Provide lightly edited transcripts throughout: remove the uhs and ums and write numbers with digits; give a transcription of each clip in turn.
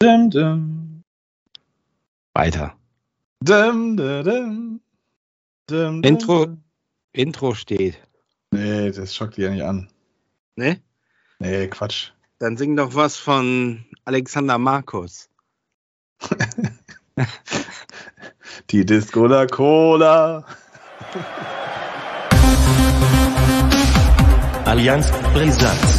Dum, dum. Weiter. Dum, dum, dum. Dum, dum. Intro steht. Nee, das schockt die ja nicht an. Ne? Nee, Quatsch. Dann sing doch was von Alexander Markus. Die Disco La Cola. Allianz Brisanz.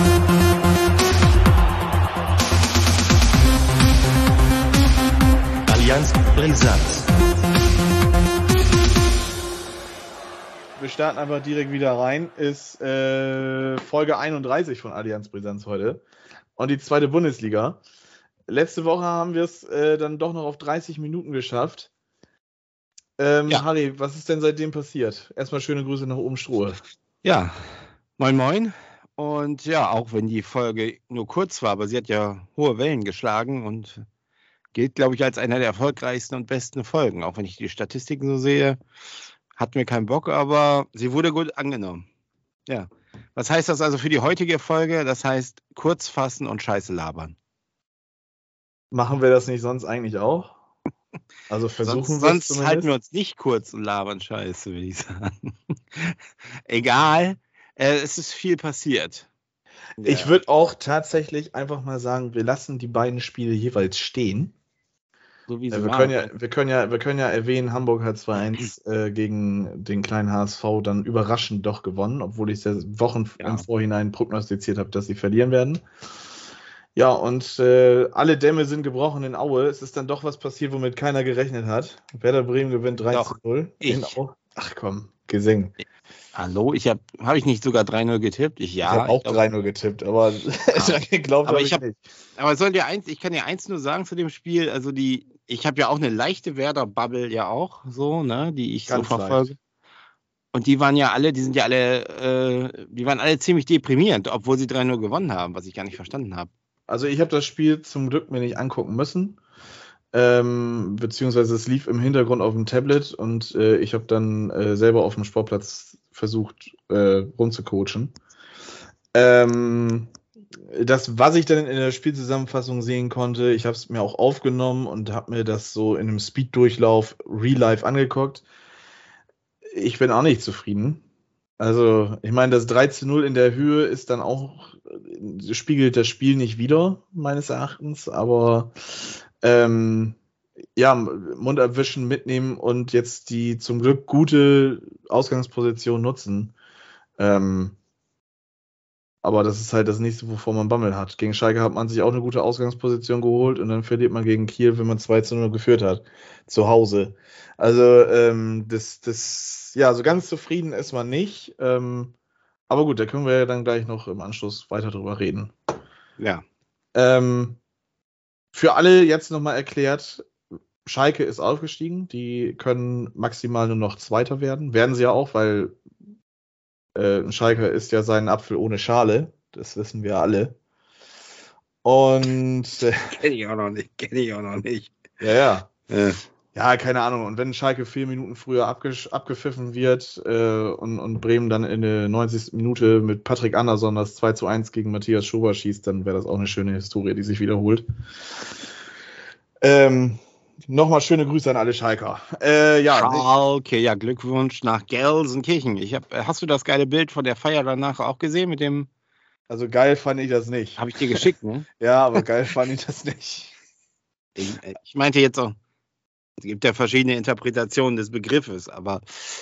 Allianz Brisanz. Wir starten einfach direkt wieder rein. Ist Folge 31 von Allianz Brisanz heute. Und die zweite Bundesliga. Letzte Woche haben wir es dann doch noch auf 30 Minuten geschafft. Ja. Harry, was ist denn seitdem passiert? Erstmal schöne Grüße nach oben Strohe. Ja, moin moin. Und ja, auch wenn die Folge nur kurz war, aber sie hat ja hohe Wellen geschlagen und gilt, glaube ich, als einer der erfolgreichsten und besten Folgen. Auch wenn ich die Statistiken so sehe, hat mir keinen Bock, aber sie wurde gut angenommen. Ja. Was heißt das also für die heutige Folge? Das heißt, kurz fassen und Scheiße labern. Machen wir das nicht sonst eigentlich auch? Also versuchen wir es sonst halten wir uns nicht kurz und labern Scheiße, würde ich sagen. Egal, es ist viel passiert. Ja. Ich würde auch tatsächlich einfach mal sagen, wir lassen die beiden Spiele jeweils stehen. So wie sie wir können ja erwähnen, Hamburg hat 2-1 gegen den kleinen HSV dann überraschend doch gewonnen, obwohl ich es Wochen im Vorhinein prognostiziert habe, dass sie verlieren werden. Ja, und alle Dämme sind gebrochen in Aue. Es ist dann doch was passiert, womit keiner gerechnet hat. Werder Bremen gewinnt 3-0. Ach komm, Gesang. Hallo, habe ich nicht sogar 3-0 getippt? Ich habe auch 3-0 getippt, aber geglaubt habe ich nicht. Aber ich kann dir eins nur sagen zu dem Spiel, also ich habe ja auch eine leichte Werder-Bubble ja auch, so, ne, die ich ganz so verfolge. Leicht. Und die waren alle ziemlich deprimierend, obwohl sie 3-0 gewonnen haben, was ich gar nicht verstanden habe. Also ich habe das Spiel zum Glück mir nicht angucken müssen, beziehungsweise es lief im Hintergrund auf dem Tablet und ich habe dann selber auf dem Sportplatz versucht rumzucoachen. Was ich dann in der Spielzusammenfassung sehen konnte, ich habe es mir auch aufgenommen und habe mir das so in einem Speed-Durchlauf Real Life angeguckt. Ich bin auch nicht zufrieden. Also, ich meine, das 3-0 in der Höhe ist dann auch, spiegelt das Spiel nicht wider, meines Erachtens, aber Mund abwischen, mitnehmen und jetzt die zum Glück gute Ausgangsposition nutzen. Aber das ist halt das nächste, wovor man Bammel hat. Gegen Schalke hat man sich auch eine gute Ausgangsposition geholt und dann verliert man gegen Kiel, wenn man 2-0 geführt hat, zu Hause. Also, so ganz zufrieden ist man nicht. Aber gut, da können wir ja dann gleich noch im Anschluss weiter drüber reden. Ja. Für alle jetzt nochmal erklärt, Schalke ist aufgestiegen. Die können maximal nur noch Zweiter werden. Werden sie ja auch, weil ein Schalker isst ja seinen Apfel ohne Schale. Das wissen wir alle. Und Kenn ich auch noch nicht. Ja. Ja, keine Ahnung. Und wenn Schalke 4 Minuten früher abgepfiffen wird und Bremen dann in der 90. Minute mit Patrick Andersson das 2-1 gegen Matthias Schober schießt, dann wäre das auch eine schöne Historie, die sich wiederholt. Nochmal schöne Grüße an alle Schalker. Schalke, ja, Glückwunsch nach Gelsenkirchen. Hast du das geile Bild von der Feier danach auch gesehen mit dem? Also geil fand ich das nicht. Habe ich dir geschickt, ne? Ja, aber geil fand ich das nicht. Ich meinte jetzt auch, es gibt ja verschiedene Interpretationen des Begriffes, aber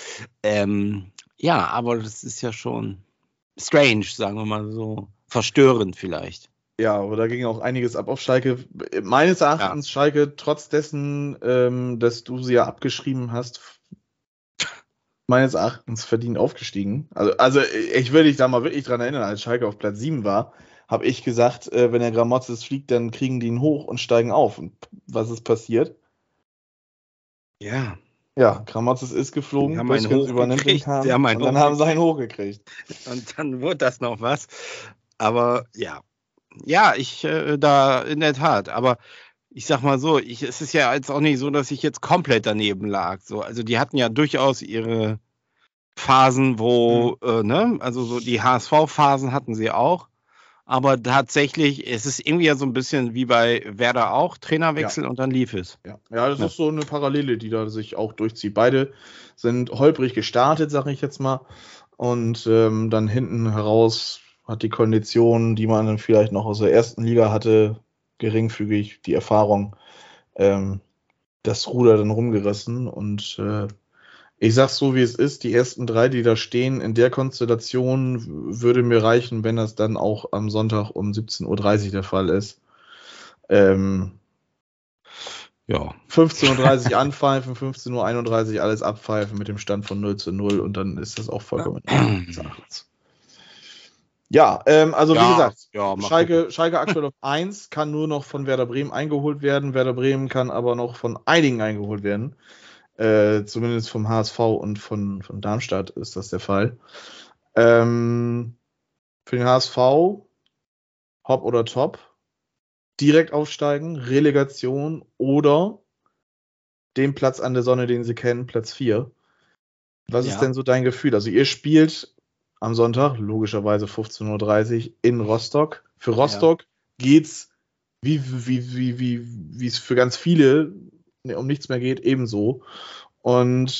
aber das ist ja schon strange, sagen wir mal so, verstörend vielleicht. Ja, aber da ging auch einiges ab auf Schalke. Meines Erachtens Schalke, trotz dessen, dass du sie ja abgeschrieben hast, meines Erachtens verdient aufgestiegen. Also ich will dich da mal wirklich dran erinnern, als Schalke auf Platz 7 war, habe ich gesagt, wenn der Gramotzes fliegt, dann kriegen die ihn hoch und steigen auf. Und was ist passiert? Ja. Ja, Gramotzes ist geflogen, Büskens übernimmt den Kahn und dann haben sie einen hochgekriegt. Und dann wurde das noch was. Aber ja, da in der Tat. Aber ich sag mal so, es ist ja jetzt auch nicht so, dass ich jetzt komplett daneben lag. So, also die hatten ja durchaus ihre Phasen, wo, also so die HSV-Phasen hatten sie auch. Aber tatsächlich, es ist irgendwie ja so ein bisschen wie bei Werder auch, Trainerwechsel und dann lief es. Ja, das ist so eine Parallele, die da sich auch durchzieht. Beide sind holprig gestartet, sage ich jetzt mal. Und dann hinten heraus hat die Kondition, die man dann vielleicht noch aus der ersten Liga hatte, geringfügig die Erfahrung, das Ruder dann rumgerissen. Und ich sag's so, wie es ist, die ersten 3, die da stehen, in der Konstellation würde mir reichen, wenn das dann auch am Sonntag um 17:30 Uhr der Fall ist. 15:30 Uhr anpfeifen, 15:31 Uhr alles abpfeifen mit dem Stand von 0:0 und dann ist das auch vollkommen in Ordnung. Ja, also wie gesagt, Schalke aktuell auf 1, kann nur noch von Werder Bremen eingeholt werden. Werder Bremen kann aber noch von einigen eingeholt werden. Zumindest vom HSV und von Darmstadt ist das der Fall. Für den HSV Hop oder Top, direkt aufsteigen, Relegation oder den Platz an der Sonne, den sie kennen, Platz 4. Was ist denn so dein Gefühl? Also ihr spielt am Sonntag, logischerweise 15:30 Uhr in Rostock. Für Rostock geht's, wie es für ganz viele um nichts mehr geht, ebenso. Und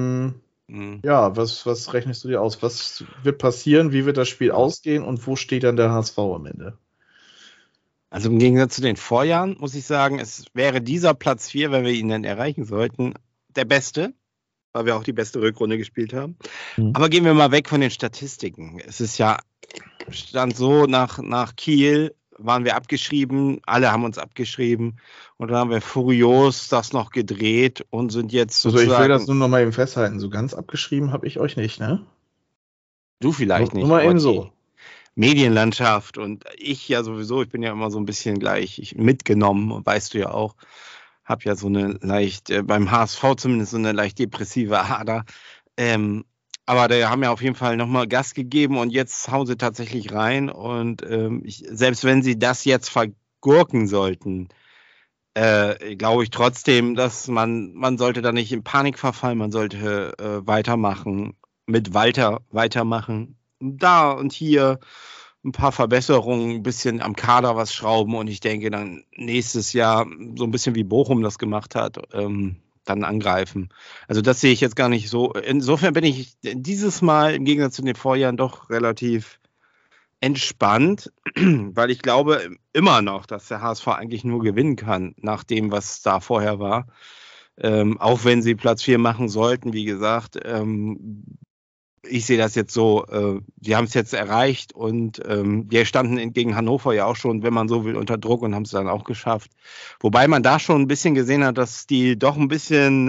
was rechnest du dir aus? Was wird passieren? Wie wird das Spiel ausgehen? Und wo steht dann der HSV am Ende? Also im Gegensatz zu den Vorjahren muss ich sagen, es wäre dieser Platz 4, wenn wir ihn dann erreichen sollten, der beste, weil wir auch die beste Rückrunde gespielt haben. Aber gehen wir mal weg von den Statistiken. Es ist ja, stand so, nach Kiel waren wir abgeschrieben, alle haben uns abgeschrieben und dann haben wir furios das noch gedreht und sind jetzt sozusagen... Also ich will das nur noch mal eben festhalten, so ganz abgeschrieben habe ich euch nicht, ne? Du vielleicht nicht. Nur mal eben so. Medienlandschaft und ich ja sowieso, ich bin ja immer so ein bisschen gleich mitgenommen, weißt du ja auch, habe ja so eine leicht, beim HSV zumindest so eine leicht depressive Ader, aber da haben ja auf jeden Fall nochmal Gas gegeben und jetzt hauen sie tatsächlich rein und selbst wenn sie das jetzt vergurken sollten, glaube ich trotzdem, dass man sollte da nicht in Panik verfallen, man sollte weitermachen, mit Walter weitermachen, da und hier ein paar Verbesserungen, ein bisschen am Kader was schrauben und ich denke dann nächstes Jahr, so ein bisschen wie Bochum das gemacht hat, dann angreifen. Also das sehe ich jetzt gar nicht so. Insofern bin ich dieses Mal im Gegensatz zu den Vorjahren doch relativ entspannt, weil ich glaube immer noch, dass der HSV eigentlich nur gewinnen kann, nach dem, was da vorher war. Auch wenn sie Platz 4 machen sollten, wie gesagt, ich sehe das jetzt so, die haben es jetzt erreicht und die standen gegen Hannover ja auch schon, wenn man so will, unter Druck und haben es dann auch geschafft. Wobei man da schon ein bisschen gesehen hat, dass die doch ein bisschen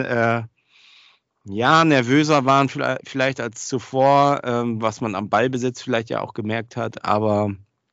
nervöser waren vielleicht als zuvor, was man am Ballbesitz vielleicht ja auch gemerkt hat. Aber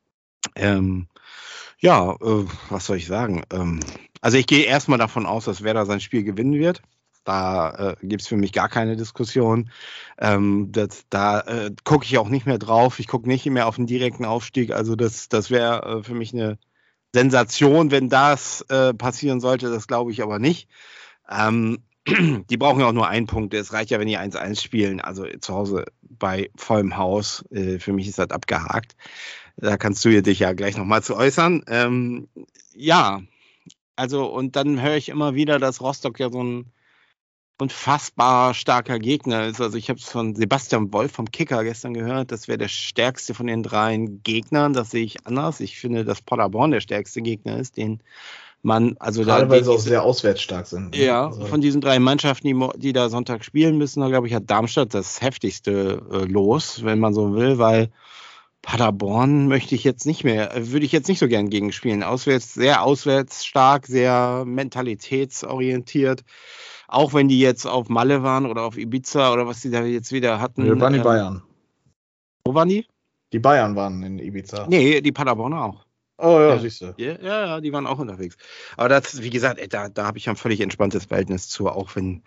was soll ich sagen? Also ich gehe erstmal davon aus, dass Werder sein Spiel gewinnen wird. Da gibt es für mich gar keine Diskussion. Da gucke ich auch nicht mehr drauf. Ich gucke nicht mehr auf den direkten Aufstieg. Also das wäre für mich eine Sensation, wenn das passieren sollte. Das glaube ich aber nicht. Die brauchen ja auch nur einen Punkt. Es reicht ja, wenn die 1-1 spielen. Also zu Hause bei vollem Haus. Für mich ist das abgehakt. Da kannst du dich ja gleich nochmal zu äußern. Also und dann höre ich immer wieder, dass Rostock ja so ein unfassbar starker Gegner ist. Also ich habe es von Sebastian Wolf vom Kicker gestern gehört, das wäre der stärkste von den 3 Gegnern. Das sehe ich anders. Ich finde, dass Paderborn der stärkste Gegner ist, den man, also gerade weil sie auch sehr auswärts stark sind. Ja, also von diesen 3 Mannschaften, die da Sonntag spielen müssen, da glaube ich, hat Darmstadt das heftigste Los, wenn man so will, weil Paderborn würde ich jetzt nicht so gern gegen spielen. Sehr auswärts stark, sehr mentalitätsorientiert. Auch wenn die jetzt auf Malle waren oder auf Ibiza oder was die da jetzt wieder hatten. Das waren die Bayern. Wo waren die? Die Bayern waren in Ibiza. Nee, die Paderborner auch. Oh ja, siehst du. Ja, die waren auch unterwegs. Aber das, wie gesagt, da habe ich ein völlig entspanntes Verhältnis zu, auch wenn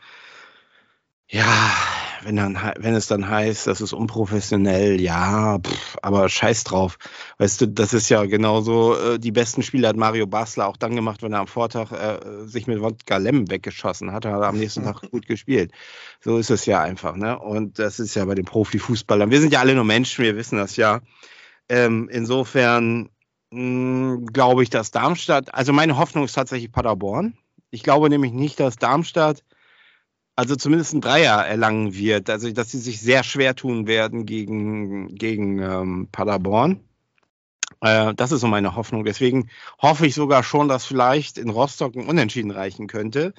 es dann heißt, das ist unprofessionell, aber scheiß drauf. Weißt du, das ist ja genauso, die besten Spiele hat Mario Basler auch dann gemacht, wenn er am Vortag sich mit Wodka Lemon weggeschossen hat, hat er am nächsten Tag gut gespielt. So ist es ja einfach, ne? Und das ist ja bei den Profifußballern. Wir sind ja alle nur Menschen, wir wissen das ja. Insofern glaube ich, dass Darmstadt, also meine Hoffnung ist tatsächlich Paderborn. Ich glaube nämlich nicht, dass Darmstadt also zumindest ein Dreier erlangen wird, also dass sie sich sehr schwer tun werden gegen Paderborn. Das ist so meine Hoffnung. Deswegen hoffe ich sogar schon, dass vielleicht in Rostock ein Unentschieden reichen könnte.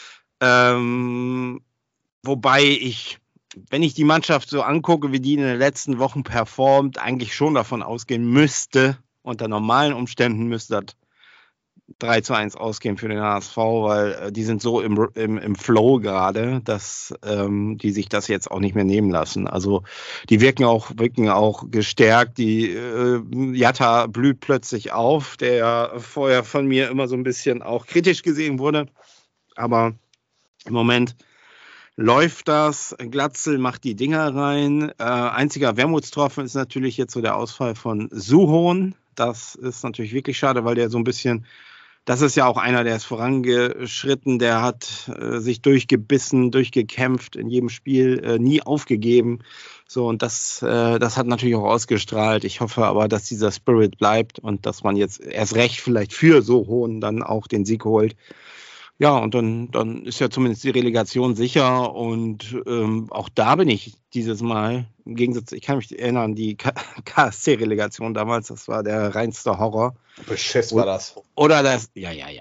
Wobei ich, wenn ich die Mannschaft so angucke, wie die in den letzten Wochen performt, eigentlich schon davon ausgehen müsste, unter normalen Umständen müsste das 3:1 ausgehen für den HSV, weil die sind so im Flow gerade, dass die sich das jetzt auch nicht mehr nehmen lassen. Also die wirken auch gestärkt. Die Jatta blüht plötzlich auf, der ja vorher von mir immer so ein bisschen auch kritisch gesehen wurde. Aber im Moment läuft das. Glatzel macht die Dinger rein. Einziger Wermutstropfen ist natürlich jetzt so der Ausfall von Suhohn. Das ist natürlich wirklich schade, weil der so ein bisschen, das ist ja auch einer, der ist vorangeschritten, der hat sich durchgebissen, durchgekämpft in jedem Spiel, nie aufgegeben. So, und das hat natürlich auch ausgestrahlt. Ich hoffe aber, dass dieser Spirit bleibt und dass man jetzt erst recht vielleicht für Suhohn dann auch den Sieg holt. Ja, und dann ist ja zumindest die Relegation sicher und auch da bin ich dieses Mal, im Gegensatz, ich kann mich erinnern, die KSC-Relegation damals, das war der reinste Horror. Beschiss war das. Oder das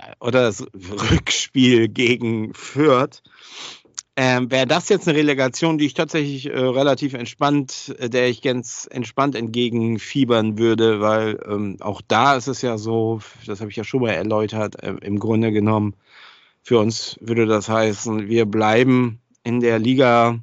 Rückspiel gegen Fürth. Wäre das jetzt eine Relegation, die ich tatsächlich relativ entspannt, der ich ganz entspannt entgegenfiebern würde, weil auch da ist es ja so, das habe ich ja schon mal erläutert, im Grunde genommen, für uns würde das heißen, wir bleiben in der Liga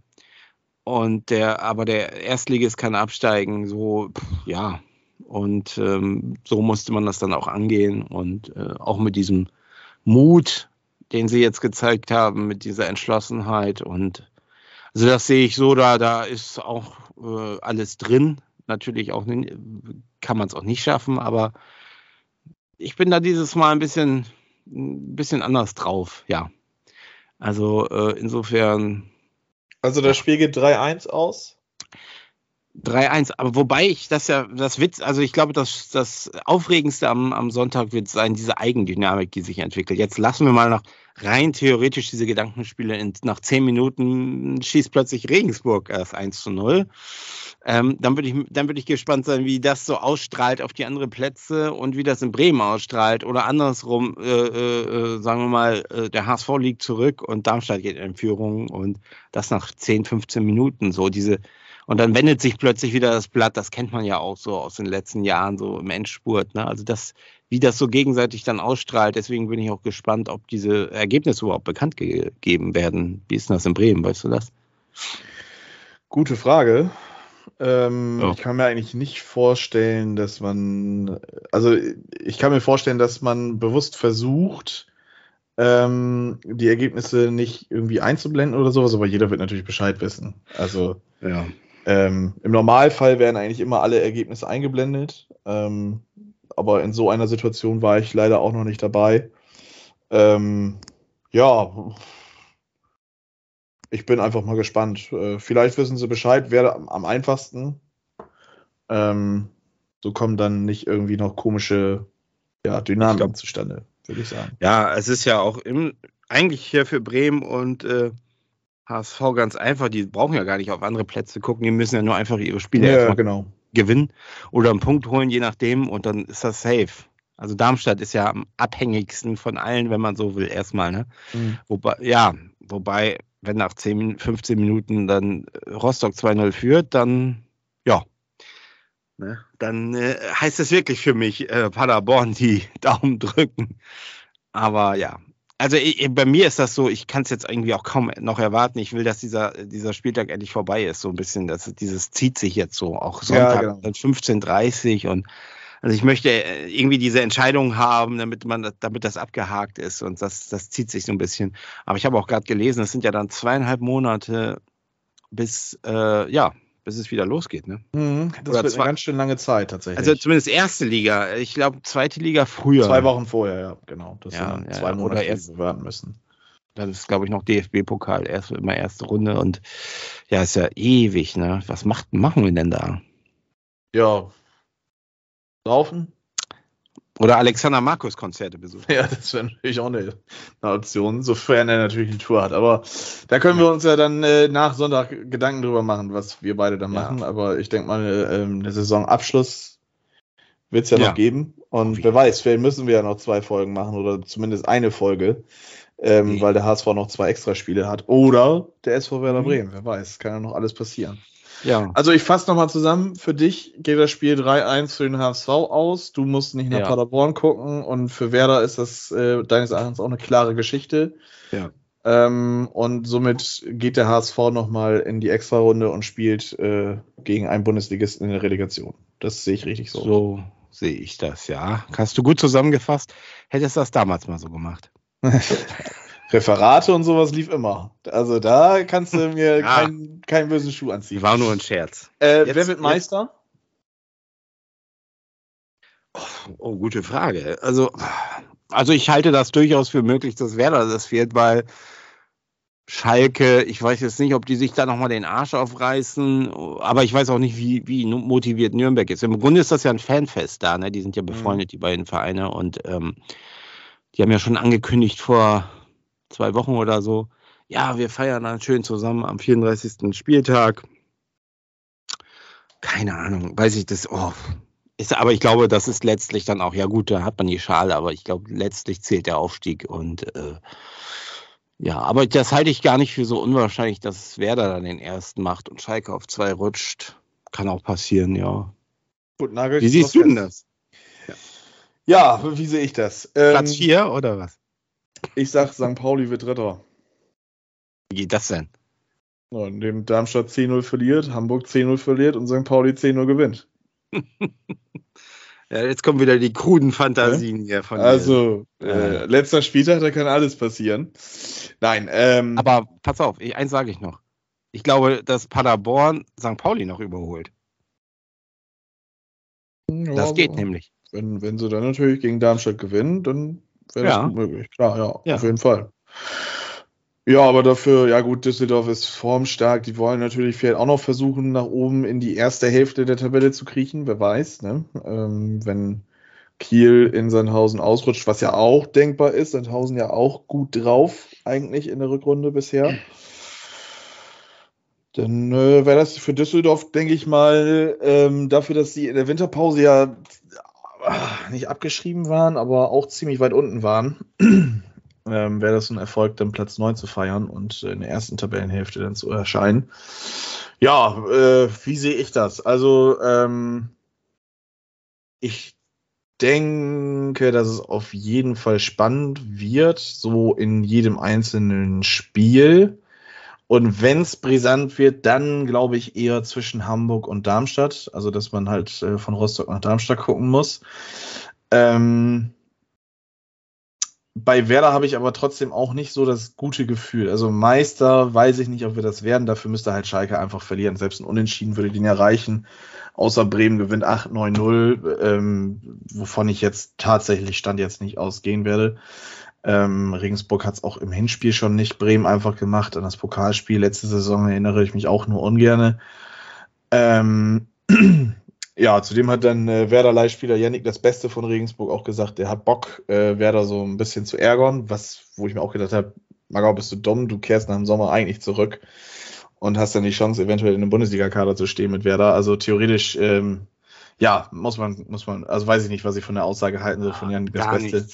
aber der Erstligist kann absteigen, so, ja. Und so musste man das dann auch angehen und auch mit diesem Mut, den sie jetzt gezeigt haben, mit dieser Entschlossenheit und also das sehe ich so, da ist auch alles drin. Natürlich auch kann man es auch nicht schaffen, aber ich bin da dieses Mal ein bisschen anders drauf, ja. Also insofern. Also das Spiel geht 3:1 aus? 3:1, aber wobei ich also ich glaube, das Aufregendste am Sonntag wird sein, diese Eigendynamik, die sich entwickelt. Jetzt lassen wir mal rein theoretisch diese Gedankenspiele, nach 10 Minuten schießt plötzlich Regensburg erst 1:0. Dann würde ich gespannt sein, wie das so ausstrahlt auf die anderen Plätze und wie das in Bremen ausstrahlt. Oder andersrum, sagen wir mal, der HSV liegt zurück und Darmstadt geht in Führung und das nach 10, 15 Minuten. Und dann wendet sich plötzlich wieder das Blatt, das kennt man ja auch so aus den letzten Jahren, so im Endspurt. Ne? Also wie das so gegenseitig dann ausstrahlt, deswegen bin ich auch gespannt, ob diese Ergebnisse überhaupt bekannt gegeben werden. Wie ist denn das in Bremen, weißt du das? Gute Frage. Ich kann mir eigentlich nicht vorstellen, dass man, also ich kann mir vorstellen, dass man bewusst versucht, die Ergebnisse nicht irgendwie einzublenden oder sowas, aber jeder wird natürlich Bescheid wissen. Also ja. Im Normalfall werden eigentlich immer alle Ergebnisse eingeblendet, aber in so einer Situation war ich leider auch noch nicht dabei. Ja, ich bin einfach mal gespannt. Vielleicht wissen sie Bescheid, wer am einfachsten. So kommen dann nicht irgendwie noch komische Dynamiken zustande, würde ich sagen. Ja, es ist ja auch eigentlich hier für Bremen und HSV ganz einfach. Die brauchen ja gar nicht auf andere Plätze gucken. Die müssen ja nur einfach ihre Spiele gewinnen oder einen Punkt holen, je nachdem. Und dann ist das safe. Also Darmstadt ist ja am abhängigsten von allen, wenn man so will, erstmal. Ne? Mhm. Wobei, wenn nach 10, 15 Minuten dann Rostock 2:0 führt, dann dann heißt es wirklich für mich Paderborn die Daumen drücken. Aber ja, also bei mir ist das so, ich kann es jetzt irgendwie auch kaum noch erwarten. Ich will, dass dieser Spieltag endlich vorbei ist, so ein bisschen. Dieses zieht sich jetzt so, auch Sonntag, ja, genau. 15:30 und also ich möchte irgendwie diese Entscheidung haben, damit das abgehakt ist und das zieht sich so ein bisschen. Aber ich habe auch gerade gelesen, es sind ja dann 2,5 Monate bis es wieder losgeht. Ne? Das wird eine ganz schön lange Zeit tatsächlich. Also zumindest erste Liga. Ich glaube, zweite Liga früher. 2 Wochen vorher, ja, genau. Das sind 2 Monate, die wir warten müssen. Dann ist, glaube ich, noch DFB-Pokal, immer erste Runde. Und ja, ist ja ewig, ne? Was machen wir denn da? Ja, Raufen? Oder Alexander Markus Konzerte besuchen. Ja, das wäre natürlich auch eine Option, sofern er natürlich eine Tour hat. Aber da können wir uns ja dann nach Sonntag Gedanken drüber machen, was wir beide dann machen. Aber ich denke mal, eine Saisonabschluss wird es ja noch geben. Und wer weiß, vielleicht müssen wir ja noch 2 Folgen machen oder zumindest eine Folge, weil der HSV noch 2 Extraspiele hat. Oder der SV Werder Bremen, wer weiß, kann ja noch alles passieren. Ja. Also ich fasse nochmal zusammen, für dich geht das Spiel 3-1 für den HSV aus, du musst nicht nach Paderborn gucken und für Werder ist das deines Erachtens auch eine klare Geschichte. Ja. Und somit geht der HSV nochmal in die Extrarunde und spielt gegen einen Bundesligisten in der Relegation. Das sehe ich richtig so. So sehe ich das, ja. Hast du gut zusammengefasst. Hättest du das damals mal so gemacht. Referate und sowas lief immer. Also da kannst du mir keinen bösen Schuh anziehen. War nur ein Scherz. Wer wird Meister? Oh, gute Frage. Also ich halte das durchaus für möglich, dass Werder das wird, weil Schalke, ich weiß jetzt nicht, ob die sich da nochmal den Arsch aufreißen, aber ich weiß auch nicht, wie motiviert Nürnberg ist. Im Grunde ist das ja ein Fanfest da, ne? Die sind ja befreundet, die beiden Vereine, und die haben ja schon angekündigt vor 2 Wochen oder so, ja, wir feiern dann schön zusammen am 34. Spieltag. Keine Ahnung, weiß ich das, aber ich glaube, das ist letztlich dann auch, ja gut, da hat man die Schale, aber ich glaube, letztlich zählt der Aufstieg und aber das halte ich gar nicht für so unwahrscheinlich, dass Werder dann den ersten macht und Schalke auf 2 rutscht. Kann auch passieren, ja. Gut, Nagel, wie siehst du denn das? Ja, wie sehe ich das? Platz 4 oder was? Ich sag, St. Pauli wird Dritter. Wie geht das denn? Ja, indem Darmstadt 10-0 verliert, Hamburg 10-0 verliert und St. Pauli 10-0 gewinnt. Ja, jetzt kommen wieder die kruden Fantasien hier von Also, letzter Spieltag, da kann alles passieren. Nein, aber pass auf, eins sage ich noch. Ich glaube, dass Paderborn St. Pauli noch überholt. Ja, das geht nämlich. Wenn sie dann natürlich gegen Darmstadt gewinnen, dann wäre das gut möglich. Klar, auf jeden Fall. Ja, aber dafür, ja gut, Düsseldorf ist formstark. Die wollen natürlich vielleicht auch noch versuchen, nach oben in die erste Hälfte der Tabelle zu kriechen. Wer weiß, ne? Wenn Kiel in Sandhausen ausrutscht, was ja auch denkbar ist. Sandhausen ja auch gut drauf, eigentlich in der Rückrunde bisher. Dann wäre das für Düsseldorf, denke ich mal, dafür, dass sie in der Winterpause ja nicht abgeschrieben waren, aber auch ziemlich weit unten waren, wäre das ein Erfolg, dann Platz 9 zu feiern und in der ersten Tabellenhälfte dann zu erscheinen. Ja, wie sehe ich das? Also, ich denke, dass es auf jeden Fall spannend wird, so in jedem einzelnen Spiel. Und wenn es brisant wird, dann glaube ich eher zwischen Hamburg und Darmstadt. Also, dass man halt von Rostock nach Darmstadt gucken muss. Bei Werder habe ich aber trotzdem auch nicht so das gute Gefühl. Also Meister weiß ich nicht, ob wir das werden. Dafür müsste halt Schalke einfach verlieren. Selbst ein Unentschieden würde den ja reichen. Außer Bremen gewinnt 8-9-0, wovon ich jetzt tatsächlich Stand jetzt nicht ausgehen werde. Regensburg hat es auch im Hinspiel schon nicht Bremen einfach gemacht. An das Pokalspiel letzte Saison erinnere ich mich auch nur ungerne. Ja, zudem hat dann Werder-Leihspieler Yannick das Beste von Regensburg auch gesagt, der hat Bock, Werder so ein bisschen zu ärgern, wo ich mir auch gedacht habe, Magau, bist du dumm, du kehrst nach dem Sommer eigentlich zurück und hast dann die Chance, eventuell in einem Bundesliga-Kader zu stehen mit Werder. Also theoretisch, muss man, also weiß ich nicht, was ich von der Aussage halten soll von Yannick das Beste.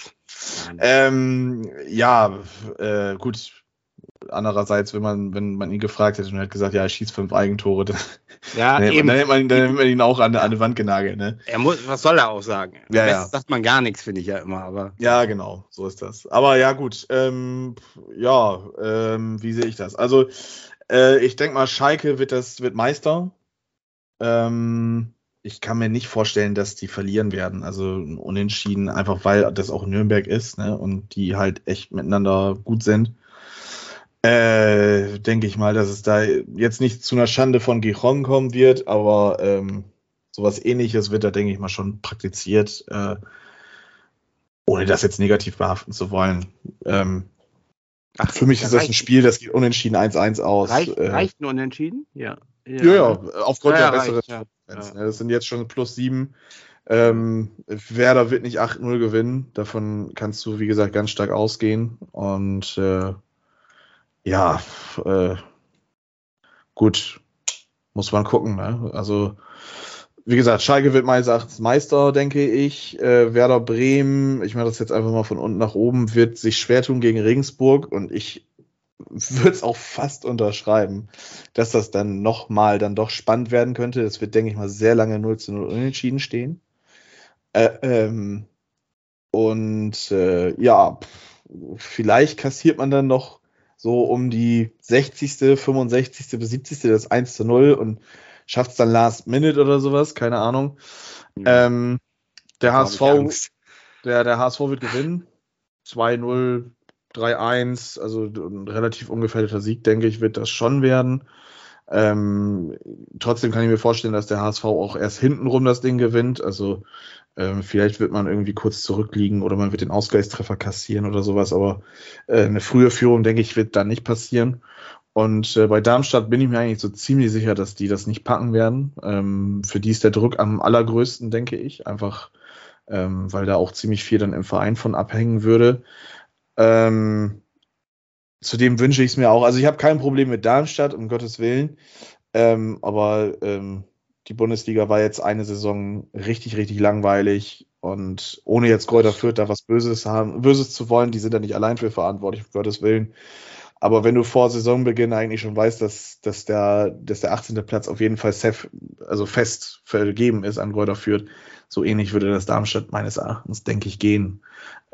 Gut. Andererseits, wenn man ihn gefragt hätte und er hat gesagt, ja, er schießt 5 Eigentore, dann hätte man ihn auch an die Wand genagelt. Ne? Was soll er auch sagen? Ja. Sagt man gar nichts, finde ich ja immer. Aber ja, genau, so ist das. Aber ja, gut. Wie sehe ich das? Also, ich denke mal, Schalke wird Meister. Ich kann mir nicht vorstellen, dass die verlieren werden. Also unentschieden, einfach weil das auch Nürnberg ist, ne? Und die halt echt miteinander gut sind. Denke ich mal, dass es da jetzt nicht zu einer Schande von Gijon kommen wird, aber sowas Ähnliches wird da, denke ich mal, schon praktiziert, ohne das jetzt negativ behaften zu wollen. Für mich ist das ein Spiel, das geht unentschieden 1-1 aus. Reicht ein Unentschieden? Ja, aufgrund der besseren Konkurrenz. Das sind jetzt schon +7. Werder wird nicht 8-0 gewinnen. Davon kannst du, wie gesagt, ganz stark ausgehen. Und gut, muss man gucken. Ne? Also, wie gesagt, Schalke wird meines Erachtens Meister, denke ich. Werder Bremen, ich mache das jetzt einfach mal von unten nach oben, wird sich schwer tun gegen Regensburg. Und ich würde es auch fast unterschreiben, dass das dann nochmal dann doch spannend werden könnte. Es wird, denke ich mal, sehr lange 0-0 unentschieden stehen. Vielleicht kassiert man dann noch so um die 60., 65. bis 70. das 1-0 und schafft es dann Last Minute oder sowas, keine Ahnung. Der HSV wird gewinnen. 2-0, 3-1, also ein relativ ungefährdeter Sieg, denke ich, wird das schon werden. Trotzdem kann ich mir vorstellen, dass der HSV auch erst hintenrum das Ding gewinnt. Also vielleicht wird man irgendwie kurz zurückliegen oder man wird den Ausgleichstreffer kassieren oder sowas. Aber eine frühe Führung, denke ich, wird da nicht passieren. Und bei Darmstadt bin ich mir eigentlich so ziemlich sicher, dass die das nicht packen werden. Für die ist der Druck am allergrößten, denke ich. Einfach, weil da auch ziemlich viel dann im Verein von abhängen würde. Zudem wünsche ich es mir auch. Also ich habe kein Problem mit Darmstadt, um Gottes Willen. Aber die Bundesliga war jetzt eine Saison richtig, richtig langweilig. Und ohne jetzt Greuther Fürth da was Böses zu wollen, die sind da nicht allein für verantwortlich, um Gottes Willen. Aber wenn du vor Saisonbeginn eigentlich schon weißt, dass der 18. Platz auf jeden Fall fest vergeben ist an Greuther Fürth, so ähnlich würde das Darmstadt meines Erachtens, denke ich, gehen.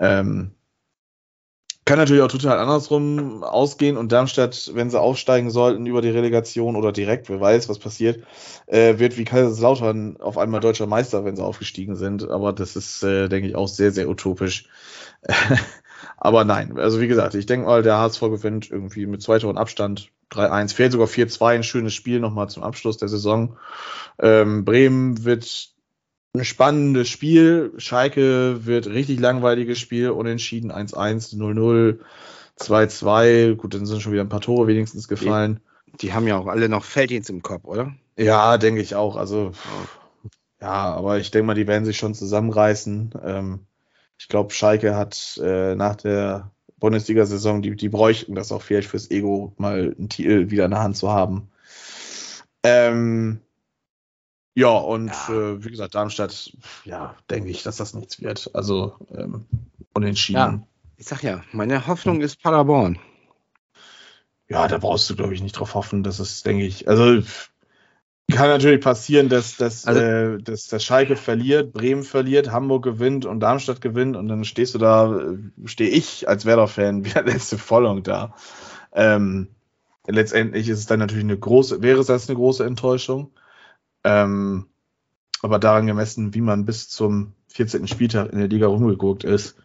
Kann natürlich auch total andersrum ausgehen und Darmstadt, wenn sie aufsteigen sollten über die Relegation oder direkt, wer weiß, was passiert, wird wie Kaiserslautern auf einmal deutscher Meister, wenn sie aufgestiegen sind. Aber das ist, denke ich, auch sehr, sehr utopisch. Aber nein, also wie gesagt, ich denke mal, der HSV gewinnt irgendwie mit 2 Toren Abstand, 3-1, vielleicht sogar 4-2, ein schönes Spiel nochmal zum Abschluss der Saison. Bremen wird ein spannendes Spiel. Schalke wird richtig langweiliges Spiel. Unentschieden 1-1, 0-0, 2-2. Gut, dann sind schon wieder ein paar Tore wenigstens gefallen. Die haben ja auch alle noch Felddienst im Kopf, oder? Ja, denke ich auch. Also, ja, aber ich denke mal, die werden sich schon zusammenreißen. Ich glaube, Schalke hat nach der Bundesliga-Saison, die bräuchten das auch vielleicht fürs Ego, mal einen Titel wieder in der Hand zu haben. Wie gesagt, Darmstadt, denke ich, dass das nichts wird. Also unentschieden. Ja, ich sag ja, meine Hoffnung ist Paderborn. Ja, da brauchst du, glaube ich, nicht drauf hoffen. Das ist, denke ich, also kann natürlich passieren, dass Schalke verliert, Bremen verliert, Hamburg gewinnt und Darmstadt gewinnt und dann stehe ich als Werder-Fan wie der letzte Vollung da. Letztendlich ist es dann natürlich wäre es eine große Enttäuschung. Aber daran gemessen, wie man bis zum 14. Spieltag in der Liga rumgeguckt ist,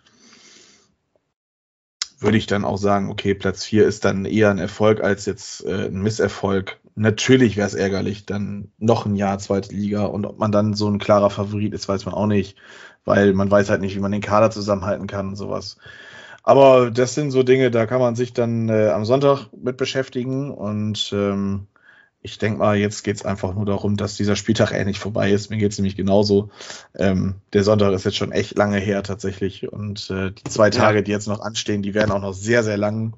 würde ich dann auch sagen, okay, Platz 4 ist dann eher ein Erfolg als jetzt ein Misserfolg. Natürlich wäre es ärgerlich, dann noch ein Jahr zweite Liga und ob man dann so ein klarer Favorit ist, weiß man auch nicht, weil man weiß halt nicht, wie man den Kader zusammenhalten kann und sowas. Aber das sind so Dinge, da kann man sich dann am Sonntag mit beschäftigen und ich denke mal, jetzt geht es einfach nur darum, dass dieser Spieltag ähnlich vorbei ist. Mir geht es nämlich genauso. Der Sonntag ist jetzt schon echt lange her tatsächlich. Und die 2 Tage, die jetzt noch anstehen, die werden auch noch sehr, sehr lang.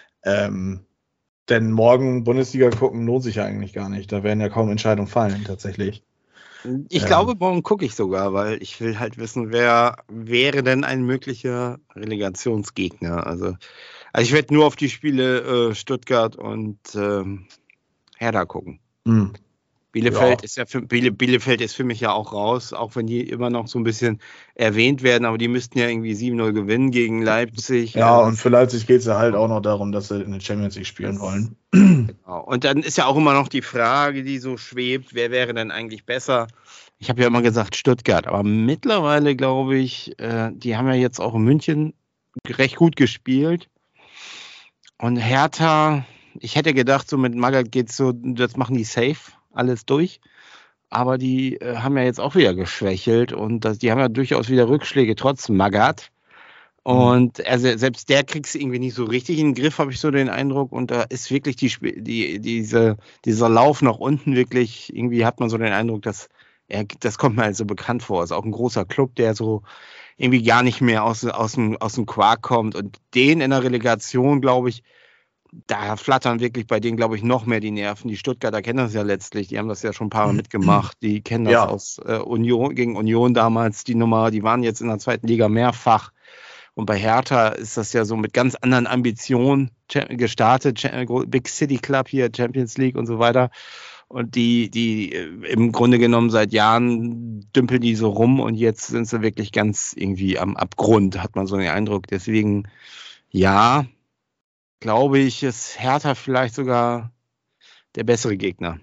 Denn morgen Bundesliga gucken lohnt sich ja eigentlich gar nicht. Da werden ja kaum Entscheidungen fallen tatsächlich. Ich glaube, morgen gucke ich sogar, weil ich will halt wissen, wer wäre denn ein möglicher Relegationsgegner. Also ich werde nur auf die Spiele Stuttgart und Hertha gucken. Bielefeld ist für mich ja auch raus, auch wenn die immer noch so ein bisschen erwähnt werden, aber die müssten ja irgendwie 7-0 gewinnen gegen Leipzig. Ja, und für Leipzig geht es ja halt auch noch darum, dass sie in der Champions League spielen wollen. Genau. Und dann ist ja auch immer noch die Frage, die so schwebt, wer wäre denn eigentlich besser? Ich habe ja immer gesagt Stuttgart, aber mittlerweile glaube ich, die haben ja jetzt auch in München recht gut gespielt. Und Hertha, ich hätte gedacht, so mit Magath geht's so, das machen die safe, alles durch. Aber die haben ja jetzt auch wieder geschwächelt und die haben ja durchaus wieder Rückschläge trotz Magath. Und also selbst der kriegst du irgendwie nicht so richtig in den Griff, habe ich so den Eindruck. Und da ist wirklich dieser Lauf nach unten wirklich, irgendwie hat man so den Eindruck, dass Das kommt mir halt so bekannt vor. Ist auch ein großer Club, der so irgendwie gar nicht mehr aus dem Quark kommt. Und den in der Relegation, glaube ich, da flattern wirklich bei denen, glaube ich, noch mehr die Nerven. Die Stuttgarter kennen das ja letztlich. Die haben das ja schon ein paar Mal mitgemacht. Die kennen das aus Union, gegen Union damals, die Nummer. Die waren jetzt in der 2. Liga mehrfach. Und bei Hertha ist das ja so mit ganz anderen Ambitionen gestartet. Big City Club hier, Champions League und so weiter. Und die im Grunde genommen seit Jahren dümpeln die so rum und jetzt sind sie wirklich ganz irgendwie am Abgrund, hat man so den Eindruck. Deswegen, ja, glaube ich, ist Hertha vielleicht sogar der bessere Gegner.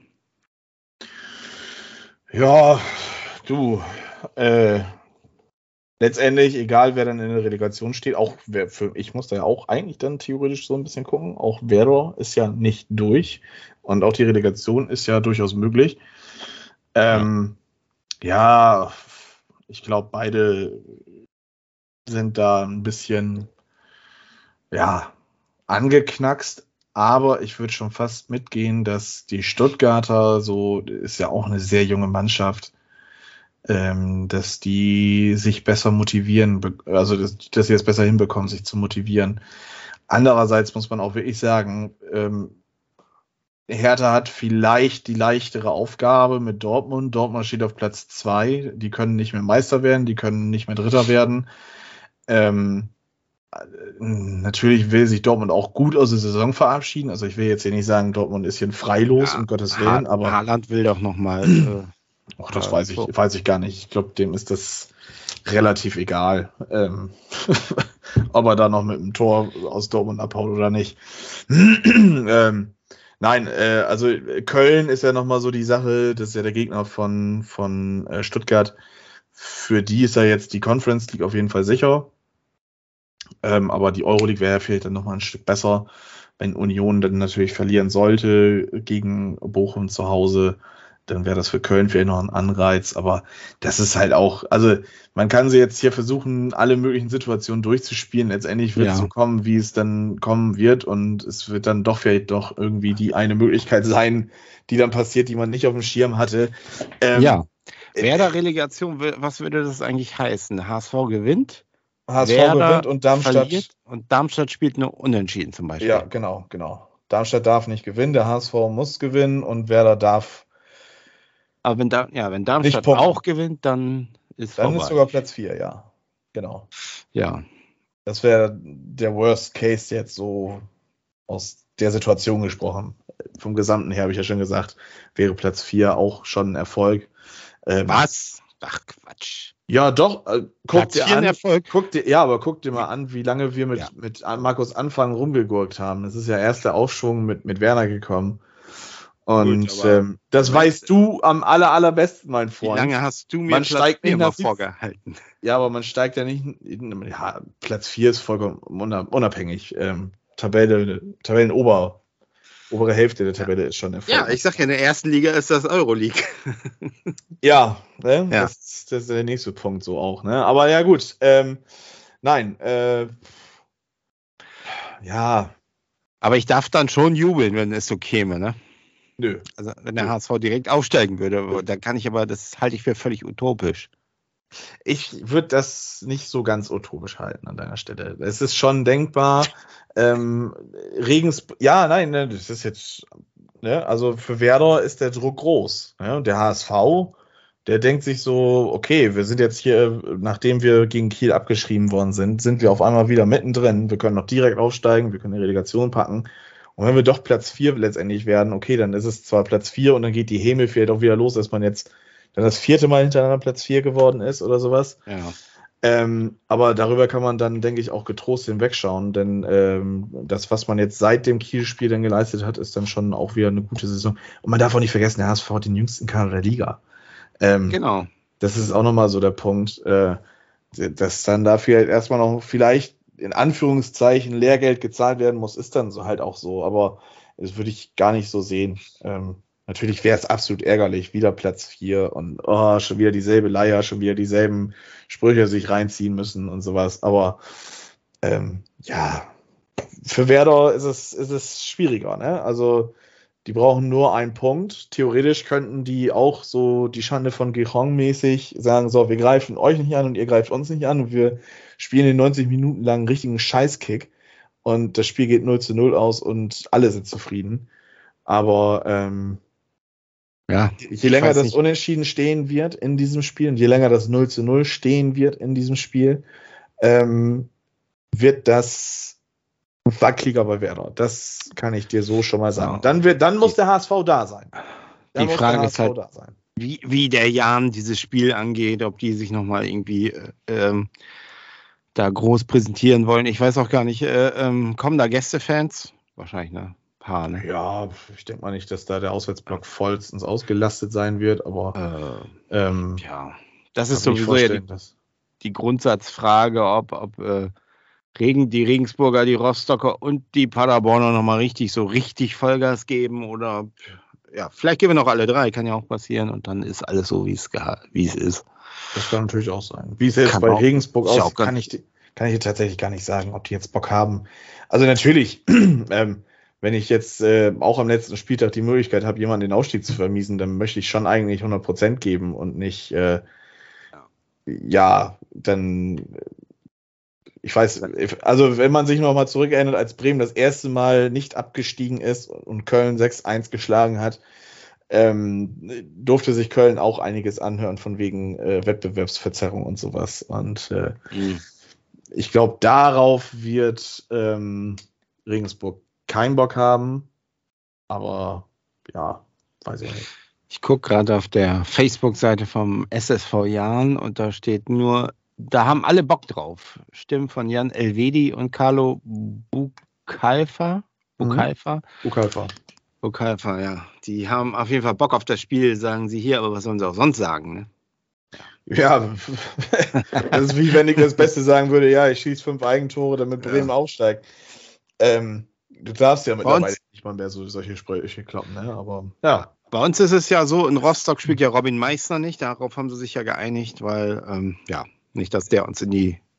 Ja, du, letztendlich, egal wer dann in der Relegation steht, ich muss da ja auch eigentlich dann theoretisch so ein bisschen gucken. Auch Werder ist ja nicht durch und auch die Relegation ist ja durchaus möglich. Ja, ich glaube, beide sind da ein bisschen, angeknackst. Aber ich würde schon fast mitgehen, dass die Stuttgarter, so ist ja auch eine sehr junge Mannschaft, dass die sich besser motivieren, also dass sie es besser hinbekommen, sich zu motivieren. Andererseits muss man auch wirklich sagen, Hertha hat vielleicht die leichtere Aufgabe mit Dortmund. Dortmund steht auf Platz 2. Die können nicht mehr Meister werden, die können nicht mehr Dritter werden. Natürlich will sich Dortmund auch gut aus der Saison verabschieden. Also ich will jetzt hier nicht sagen, Dortmund ist hier freilos, um Gottes Willen. Aber Haaland will doch nochmal... das weiß ich gar nicht. Ich glaube, dem ist das relativ egal, ob er da noch mit einem Tor aus Dortmund abhaut oder nicht. Nein, also Köln ist ja nochmal so die Sache, das ist ja der Gegner von Stuttgart. Für die ist ja jetzt die Conference League auf jeden Fall sicher. Aber die Euroleague wäre ja vielleicht dann nochmal ein Stück besser, wenn Union dann natürlich verlieren sollte gegen Bochum zu Hause. Dann wäre das für Köln vielleicht noch ein Anreiz. Aber das ist halt auch, also man kann sie jetzt hier versuchen, alle möglichen Situationen durchzuspielen. Letztendlich wird es so kommen, wie es dann kommen wird. Und es wird dann doch vielleicht doch irgendwie die eine Möglichkeit sein, die dann passiert, die man nicht auf dem Schirm hatte. Werder Relegation, was würde das eigentlich heißen? HSV gewinnt? HSV gewinnt und Darmstadt verliert und Darmstadt spielt nur Unentschieden zum Beispiel. Ja, genau. Darmstadt darf nicht gewinnen, der HSV muss gewinnen und Werder darf. Aber wenn Darmstadt auch gewinnt, dann ist dann vorbei. Ist sogar Platz 4, ja. Genau. Ja. Das wäre der Worst Case jetzt so aus der Situation gesprochen. Vom Gesamten her habe ich ja schon gesagt, wäre Platz 4 auch schon ein Erfolg. Was? Ach, Quatsch. Ja, doch. Guck dir an. Erfolg. Guck dir mal an, wie lange wir mit Markus Anfang rumgegurkt haben. Es ist ja erst der Aufschwung mit Werner gekommen. Und gut, das weißt du am allerbesten, mein Freund. Wie lange hast du mir Platz 4 mal vorgehalten? Ja, aber man steigt ja nicht. Ja, Platz 4 ist vollkommen unabhängig. Obere Hälfte der Tabelle ist schon erfolgreich. Ja, ich sag ja, in der ersten Liga ist das Euroleague. Ja, ne? Ja. Das ist der nächste Punkt so auch, ne? Aber ja, gut. Nein. Ja. Aber ich darf dann schon jubeln, wenn es so käme, ne? Nö. Also wenn der HSV direkt aufsteigen würde, dann kann ich aber, das halte ich für völlig utopisch. Ich würde das nicht so ganz utopisch halten an deiner Stelle. Es ist schon denkbar. Das ist jetzt, ne, also für Werder ist der Druck groß. Ne? Der HSV, der denkt sich so, okay, wir sind jetzt hier, nachdem wir gegen Kiel abgeschrieben worden sind wir auf einmal wieder mittendrin. Wir können noch direkt aufsteigen, wir können die Relegation packen. Und wenn wir doch Platz 4 letztendlich werden, okay, dann ist es zwar Platz 4 und dann geht die Häme vielleicht auch wieder los, dass man jetzt dann das 4. Mal hintereinander Platz 4 geworden ist oder sowas. Ja. Aber darüber kann man dann, denke ich, auch getrost hinwegschauen, denn das, was man jetzt seit dem Kiel-Spiel dann geleistet hat, ist dann schon auch wieder eine gute Saison. Und man darf auch nicht vergessen, der HSV hat den jüngsten Kader der Liga. Genau. Das ist auch nochmal so der Punkt, dass dann da erstmal noch vielleicht in Anführungszeichen Lehrgeld gezahlt werden muss, ist dann so halt auch so, aber das würde ich gar nicht so sehen. Natürlich wäre es absolut ärgerlich, wieder Platz 4 und schon wieder dieselbe Leier, schon wieder dieselben Sprüche sich reinziehen müssen und sowas. Aber für Werder ist es schwieriger, ne? Also Die brauchen nur einen Punkt. Theoretisch könnten die auch so die Schande von Gijón mäßig sagen, so, wir greifen euch nicht an und ihr greift uns nicht an und wir spielen in 90 Minuten lang einen richtigen Scheißkick und das Spiel geht 0-0 aus und alle sind zufrieden. Aber je länger das Unentschieden stehen wird in diesem Spiel und je länger das 0-0 stehen wird in diesem Spiel, wird das wackeliger bei Werder. Das kann ich dir so schon mal sagen. Ja. Dann muss der HSV da sein. Die Frage ist halt, wie der Jan dieses Spiel angeht, ob die sich nochmal irgendwie da groß präsentieren wollen. Ich weiß auch gar nicht, kommen da Gästefans? Wahrscheinlich ein paar, ne? Ja, ich denke mal nicht, dass da der Auswärtsblock vollstens ausgelastet sein wird, aber das ist sowieso ja die Grundsatzfrage, ob die Regensburger, die Rostocker und die Paderborner nochmal richtig Vollgas geben oder vielleicht geben wir noch alle drei, kann ja auch passieren und dann ist alles so, wie es ist. Das kann natürlich auch sein. Wie es jetzt bei Regensburg aussieht, kann ich dir tatsächlich gar nicht sagen, ob die jetzt Bock haben. Also natürlich, wenn ich jetzt auch am letzten Spieltag die Möglichkeit habe, jemanden den Aufstieg zu vermiesen, dann möchte ich schon eigentlich 100% geben und nicht, dann, ich weiß, also wenn man sich nochmal zurückerinnert, als Bremen das erste Mal nicht abgestiegen ist und Köln 6-1 geschlagen hat, durfte sich Köln auch einiges anhören von wegen Wettbewerbsverzerrung und sowas. Und ich glaube, darauf wird Regensburg keinen Bock haben. Aber weiß ich nicht. Ich gucke gerade auf der Facebook-Seite vom SSV Jahn und da steht nur, da haben alle Bock drauf. Stimmen von Jan Elvedi und Carlo Bukalfa. Bukalfa, ja. Die haben auf jeden Fall Bock auf das Spiel, sagen sie hier, aber was sollen sie auch sonst sagen, ne? Ja, das ist wie wenn ich das Beste sagen würde, ich schieße 5 Eigentore, damit Bremen aufsteigt. Du darfst ja mittlerweile nicht mal mehr solche Sprüche kloppen, ne? Aber ja. Bei uns ist es ja so, in Rostock spielt ja Robin Meissner nicht, darauf haben sie sich ja geeinigt, weil, nicht, dass der uns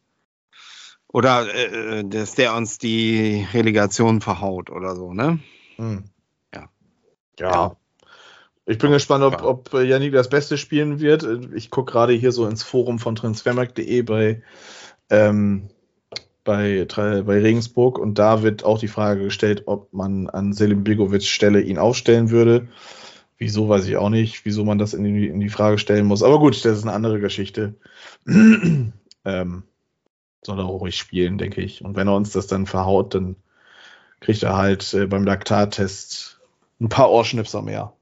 dass der uns die Relegation verhaut oder so, ne? Ja. Ich bin gespannt, ob Yannick das Beste spielen wird. Ich gucke gerade hier so ins Forum von transfermarkt.de bei Regensburg und da wird auch die Frage gestellt, ob man an Selim Begovic Stelle ihn aufstellen würde. Wieso, weiß ich auch nicht, wieso man das in die Frage stellen muss. Aber gut, das ist eine andere Geschichte. Soll er auch ruhig spielen, denke ich. Und wenn er uns das dann verhaut, dann kriegt er halt beim Laktattest ein paar Ohrschnipser mehr.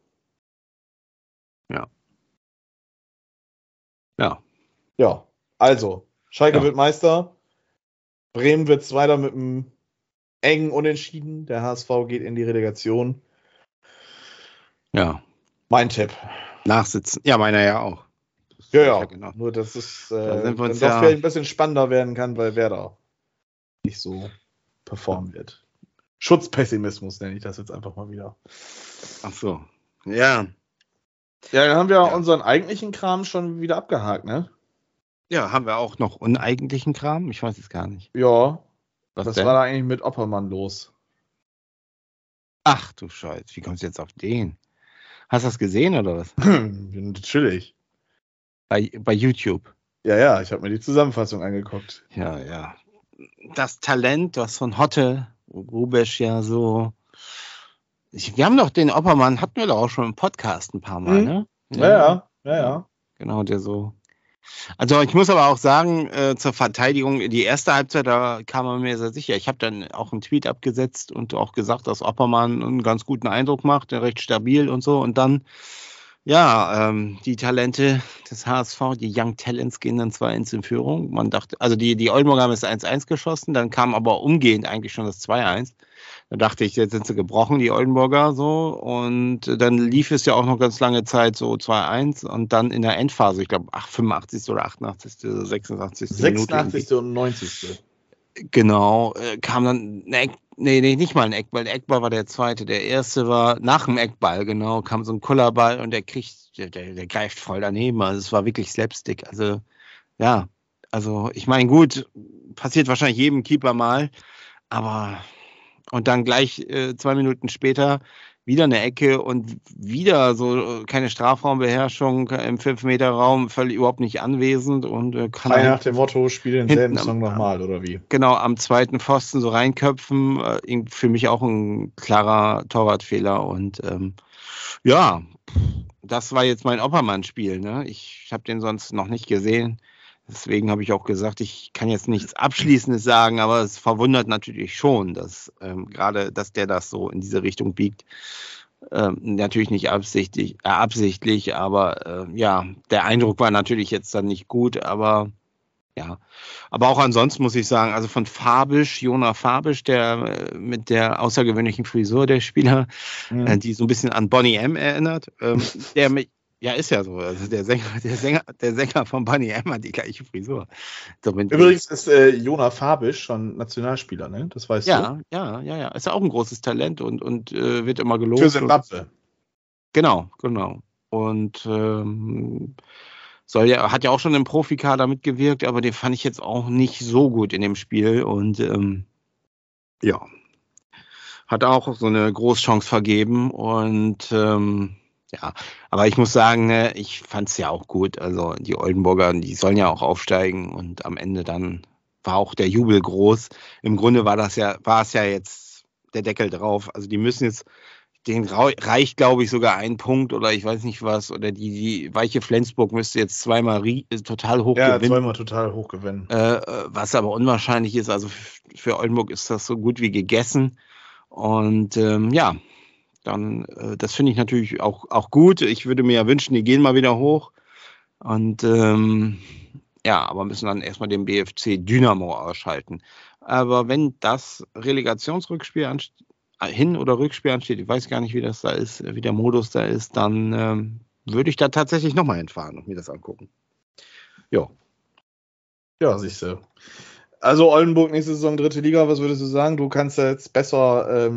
Ja, also, Schalke wird Meister. Bremen wird Zweiter mit einem engen Unentschieden. Der HSV geht in die Relegation. Ja. Mein Tipp. Nachsitzen. Ja, meiner ja auch. Genau. Nur, dass es dann doch vielleicht ein bisschen spannender werden kann, weil Werder nicht so performen wird. Schutzpessimismus nenne ich das jetzt einfach mal wieder. Ach so. Ja. Ja, dann haben wir unseren eigentlichen Kram schon wieder abgehakt, ne? Ja, haben wir auch noch uneigentlichen Kram? Ich weiß es gar nicht. Ja. Was war da eigentlich mit Oppermann los? Ach du Scheiße, wie kommst du jetzt auf den? Hast du das gesehen oder was? Natürlich. Bei YouTube. Ja, ich habe mir die Zusammenfassung angeguckt. Ja. Das Talent, was von Hotte, Rubesch ja so. Wir haben doch den Oppermann, hatten wir doch auch schon im Podcast ein paar Mal, ne? Ja. Genau, der so. Also ich muss aber auch sagen, zur Verteidigung, die erste Halbzeit, da kam man mir sehr sicher. Ich habe dann auch einen Tweet abgesetzt und auch gesagt, dass Oppermann einen ganz guten Eindruck macht, recht stabil und so. Und dann, die Talente des HSV, die Young Talents, gehen dann 2-1 in Führung. Man dachte, also die Oldenburger haben das 1-1 geschossen, dann kam aber umgehend eigentlich schon das 2-1. Da dachte ich, jetzt sind sie gebrochen, die Oldenburger so. Und dann lief es ja auch noch ganz lange Zeit so 2-1 und dann in der Endphase, ich glaube 85. oder 88., 86. 86. und 90. Genau, kam dann nicht mal ein Eckball. Der Eckball war der zweite. Der erste war nach dem Eckball, genau, kam so ein Kullerball und der greift voll daneben. Also es war wirklich Slapstick. Also, ich meine, gut, passiert wahrscheinlich jedem Keeper mal, aber und dann gleich 2 Minuten später wieder eine Ecke und wieder so keine Strafraumbeherrschung im 5-Meter-Raum, völlig überhaupt nicht anwesend und kann Frei nach dem Motto, spiele denselben Song am nochmal, oder wie? Genau, am zweiten Pfosten so reinköpfen. Für mich auch ein klarer Torwartfehler. Und ja, das war jetzt mein Oppermann-Spiel. Ne? Ich habe den sonst noch nicht gesehen. Deswegen habe ich auch gesagt, ich kann jetzt nichts Abschließendes sagen, aber es verwundert natürlich schon, dass gerade, dass der das so in diese Richtung biegt. Natürlich nicht absichtlich, aber ja, der Eindruck war natürlich jetzt dann nicht gut, aber ja. Aber auch ansonsten muss ich sagen, also von Jona Fabisch, der mit der außergewöhnlichen Frisur der Spieler, die so ein bisschen an Boney M. erinnert, der mich, ja, ist ja so. Also der Sänger von Boney M. hat die gleiche Frisur. Übrigens ist Jona Fabisch schon Nationalspieler, ne? Das weißt du? Ja. Ist ja auch ein großes Talent und wird immer gelobt. Für Simbabwe. Genau. Und hat ja auch schon im Profikader mitgewirkt, aber den fand ich jetzt auch nicht so gut in dem Spiel. Und ja, hat auch so eine Großchance vergeben und ja, aber ich muss sagen, ne, ich fand es ja auch gut. Also die Oldenburger, die sollen ja auch aufsteigen und am Ende dann war auch der Jubel groß. Im Grunde war es ja jetzt der Deckel drauf. Also die müssen jetzt, denen reicht, glaube ich, sogar ein Punkt oder ich weiß nicht was. Oder die weiche Flensburg müsste jetzt zweimal total hoch gewinnen. Ja, zweimal total hoch gewinnen. Was aber unwahrscheinlich ist. Also für Oldenburg ist das so gut wie gegessen. Und ja, dann, das finde ich natürlich auch gut. Ich würde mir ja wünschen, die gehen mal wieder hoch. Und ja, aber müssen dann erstmal den BFC Dynamo ausschalten. Aber wenn das Relegationsrückspiel Hin- oder Rückspiel ansteht, ich weiß gar nicht, wie das da ist, wie der Modus da ist, dann würde ich da tatsächlich nochmal hinfahren und mir das angucken. Jo. Ja, siehst du. Also Oldenburg nächste Saison 3. Liga, was würdest du sagen? Du kannst jetzt besser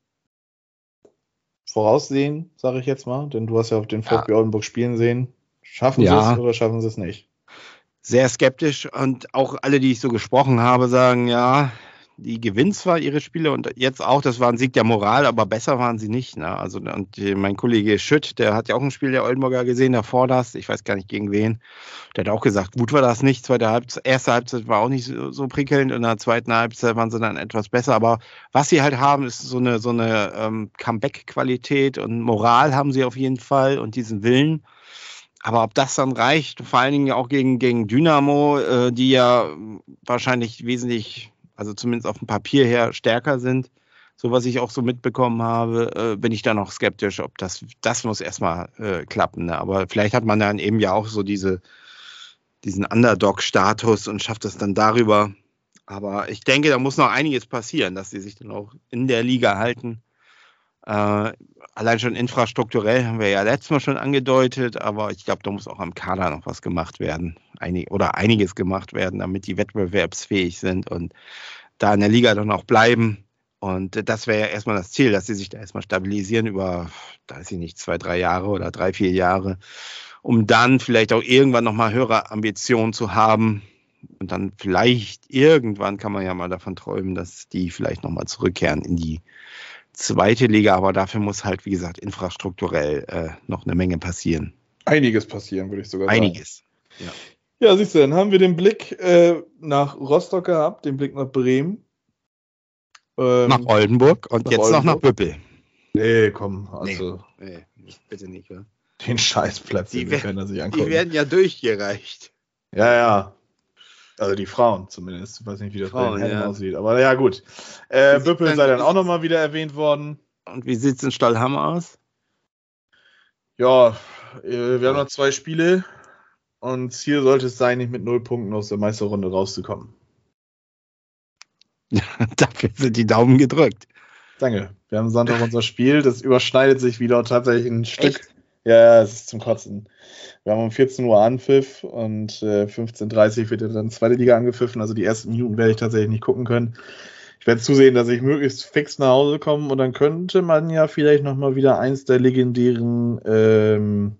voraussehen, sage ich jetzt mal, denn du hast ja auf den VfB Oldenburg spielen sehen. Schaffen sie es oder schaffen sie es nicht? Sehr skeptisch und auch alle, die ich so gesprochen habe, sagen, ja, die gewinnen zwar ihre Spiele und jetzt auch, das war ein Sieg der Moral, aber besser waren sie nicht. Ne? Also und mein Kollege Schütt, der hat ja auch ein Spiel der Oldenburger gesehen, davor das, ich weiß gar nicht gegen wen, der hat auch gesagt, gut war das nicht, erste Halbzeit war auch nicht so prickelnd und in der zweiten Halbzeit waren sie dann etwas besser, aber was sie halt haben, ist so eine Comeback-Qualität und Moral haben sie auf jeden Fall und diesen Willen. Aber ob das dann reicht, vor allen Dingen ja auch gegen Dynamo, die ja wahrscheinlich wesentlich, also zumindest auf dem Papier her, stärker sind, so was ich auch so mitbekommen habe, bin ich da noch skeptisch, ob das muss erstmal klappen. Ne? Aber vielleicht hat man dann eben ja auch so diesen Underdog-Status und schafft das dann darüber. Aber ich denke, da muss noch einiges passieren, dass sie sich dann auch in der Liga halten. Allein schon infrastrukturell haben wir ja letztes Mal schon angedeutet, aber ich glaube, da muss auch am Kader noch was gemacht werden. Einiges gemacht werden, damit die wettbewerbsfähig sind und da in der Liga dann auch bleiben. Und das wäre ja erstmal das Ziel, dass sie sich da erstmal stabilisieren über, weiß ich nicht, 2-3 Jahre oder 3-4 Jahre, um dann vielleicht auch irgendwann nochmal höhere Ambitionen zu haben. Und dann vielleicht irgendwann kann man ja mal davon träumen, dass die vielleicht nochmal zurückkehren in die 2. Liga, aber dafür muss halt, wie gesagt, infrastrukturell noch eine Menge passieren. Einiges passieren, würde ich sogar sagen. Einiges. Ja, siehst du, dann haben wir den Blick nach Rostock gehabt, den Blick nach Bremen. Nach Oldenburg und nach jetzt Oldenburg. Noch nach Büppel. Nee, komm, also. Nee, bitte nicht, ja. Den Scheißplatz, den können er sich angucken. Die werden ja durchgereicht. Ja. Also die Frauen zumindest. Ich weiß nicht, wie das bei den Herren aussieht. Aber ja, gut. Büppel sei dann auch nochmal wieder erwähnt worden. Und wie sieht es in Stallhammer aus? Ja, wir haben noch 2 Spiele. Und Ziel sollte es sein, nicht mit 0 Punkten aus der Meisterrunde rauszukommen. Dafür sind die Daumen gedrückt. Danke. Wir haben Sonntag unser Spiel. Das überschneidet sich wieder tatsächlich ein Stück. Echt? Ja, es ist zum Kotzen. Wir haben um 14 Uhr Anpfiff und 15:30 Uhr wird dann 2. Liga angepfiffen. Also die ersten Minuten werde ich tatsächlich nicht gucken können. Ich werde zusehen, dass ich möglichst fix nach Hause komme und dann könnte man ja vielleicht nochmal wieder eins der legendären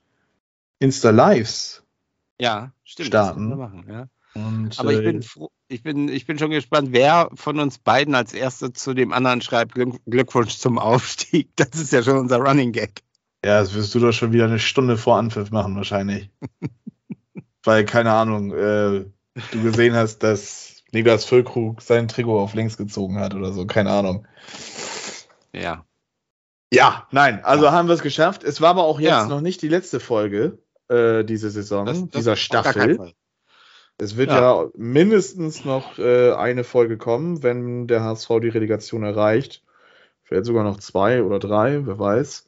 Insta-Lives stimmt, starten. Das machen, ja. Und, aber Ich bin schon gespannt, wer von uns beiden als Erster zu dem anderen schreibt, Glückwunsch zum Aufstieg. Das ist ja schon unser Running Gag. Ja, das wirst du doch schon wieder eine Stunde vor Anpfiff machen wahrscheinlich. Weil, keine Ahnung, du gesehen hast, dass Niklas Füllkrug sein Trikot auf links gezogen hat oder so, keine Ahnung. Ja. Ja, nein, also haben wir es geschafft. Es war aber auch jetzt noch nicht die letzte Folge diese Saison, dieser Staffel. Es wird ja mindestens noch eine Folge kommen, wenn der HSV die Relegation erreicht. Vielleicht sogar noch 2 oder 3, wer weiß.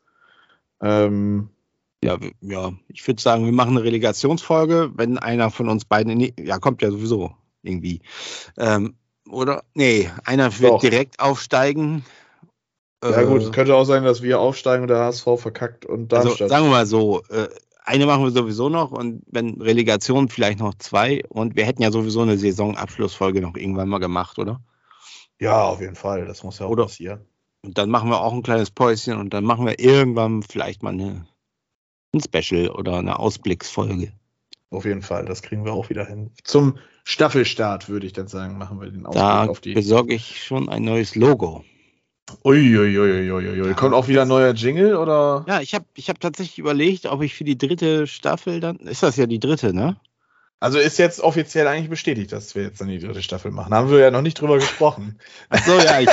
Ja, ich würde sagen, wir machen eine Relegationsfolge, wenn einer von uns beiden, kommt ja sowieso irgendwie. Oder? Nee, einer wird direkt aufsteigen. Ja gut, es könnte auch sein, dass wir aufsteigen und der HSV verkackt und Darmstadt. Also sagen wir mal so, eine machen wir sowieso noch und wenn Relegation vielleicht noch 2 und wir hätten ja sowieso eine Saisonabschlussfolge noch irgendwann mal gemacht, oder? Ja, auf jeden Fall, das muss ja auch passieren. Und dann machen wir auch ein kleines Päuschen und dann machen wir irgendwann vielleicht mal ein Special oder eine Ausblicksfolge. Auf jeden Fall, das kriegen wir auch wieder hin. Zum Staffelstart würde ich dann sagen, machen wir den Ausblick auf die. Da besorge ich schon ein neues Logo. Uiuiuiui. Kommt auch wieder ein neuer Jingle, oder? Ja, ich hab tatsächlich überlegt, ob ich für die 3. Staffel dann, ist das ja die 3., ne? Also ist jetzt offiziell eigentlich bestätigt, dass wir jetzt dann die 3. Staffel machen. Haben wir ja noch nicht drüber gesprochen. Ach so, ja.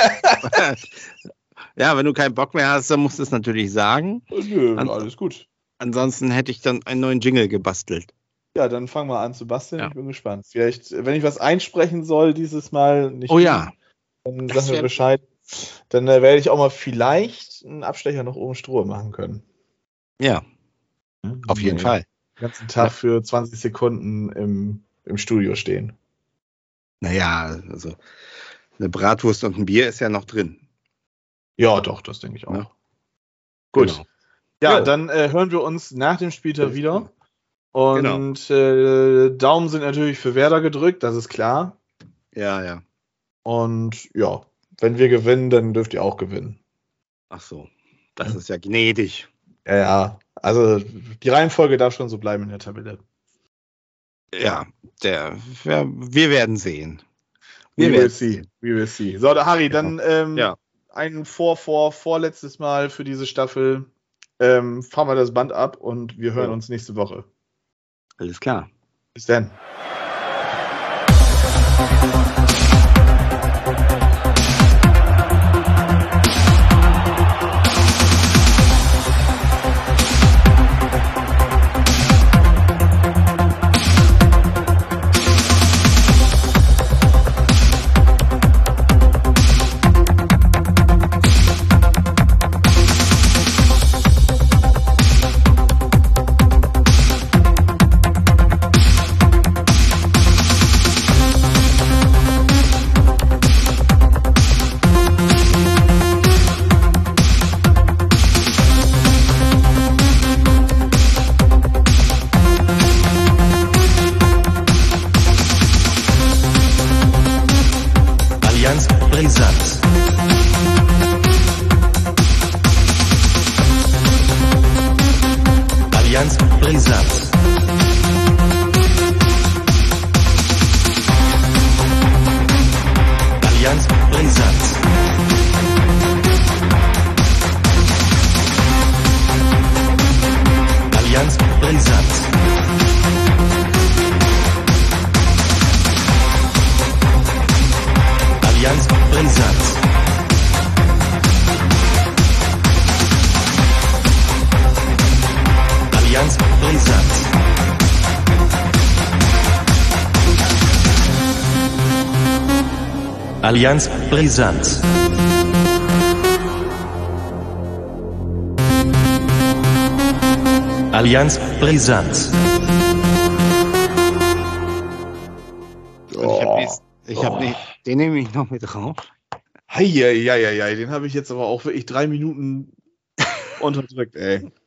Ja, wenn du keinen Bock mehr hast, dann musst du es natürlich sagen. Nö, alles gut. Ansonsten hätte ich dann einen neuen Jingle gebastelt. Ja, dann fang mal an zu basteln. Ja. Ich bin gespannt. Vielleicht, wenn ich was einsprechen soll dieses Mal, nicht dann sag mir Bescheid. Dann werde ich auch mal vielleicht einen Abstecher nach oben Stroh machen können. Ja, auf jeden Fall. Den ganzen Tag für 20 Sekunden im Studio stehen. Naja, also eine Bratwurst und ein Bier ist ja noch drin. Ja, doch, das denke ich auch. Ja. Gut. Genau. Ja, dann hören wir uns nach dem Spieltag wieder. Und Daumen sind natürlich für Werder gedrückt, das ist klar. Ja. Und ja, wenn wir gewinnen, dann dürft ihr auch gewinnen. Ach so, das ist ja gnädig. Ja, also die Reihenfolge darf schon so bleiben in der Tabelle. Ja, wir werden sehen. We will see. So, Harry, dann ein vorletztes Mal für diese Staffel. Fahren wir das Band ab und wir hören uns nächste Woche. Alles klar. Bis dann. Allianz Brisant. Allianz Brisant. Den nehme ich noch mit drauf. Heieieiei, den habe ich jetzt aber auch wirklich 3 Minuten unterdrückt, ey.